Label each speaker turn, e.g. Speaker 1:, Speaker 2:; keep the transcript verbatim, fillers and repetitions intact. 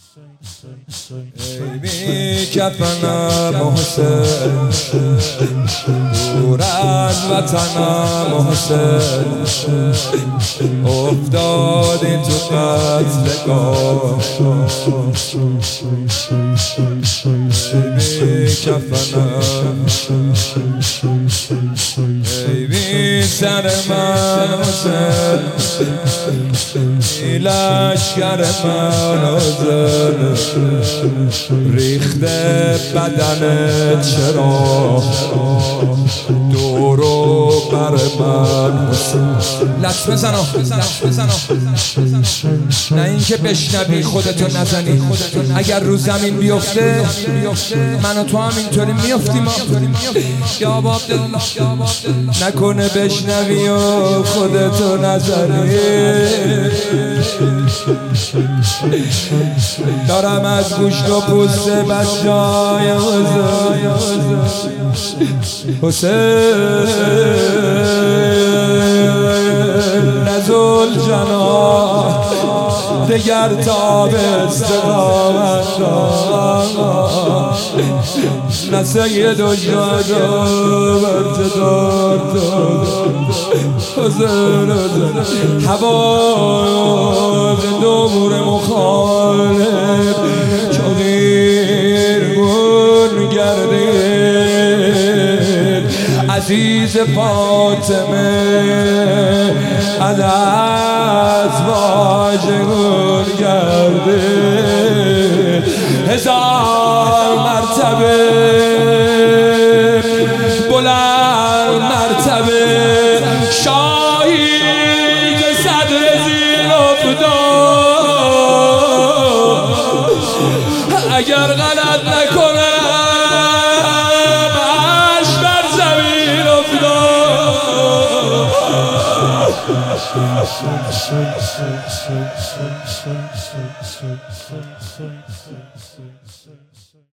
Speaker 1: ای بی کفنم حسین، دور از وطنم حسین، افتادی تو قتلگاه. ای بی کفنم، ای بی سر من حسین، ای لشکر من حسین، ریخته بدنت چرا دور و بر من حسین. لطف بزنم نه اینکه بشنوی خودتو نزنی، اگر رو زمین بیفته من و تو هم اینطوری میافتیم. یا عبدالله نکنه بشنوی و خودتو نزنی. دارم از گوشت و پوست بچه‌های حسین نزل جناح دگر تاب استقامت دار، نه سید و جادا برتدار حسین هوا دور مخالف چغیر گون گردید. عزیز فاطمه از ازواج گون گردید. هزار مرتبه بلند مرتبه شاهید صدر زیر افتاد. اگر غلط نکنم اش بر زمین افتاد.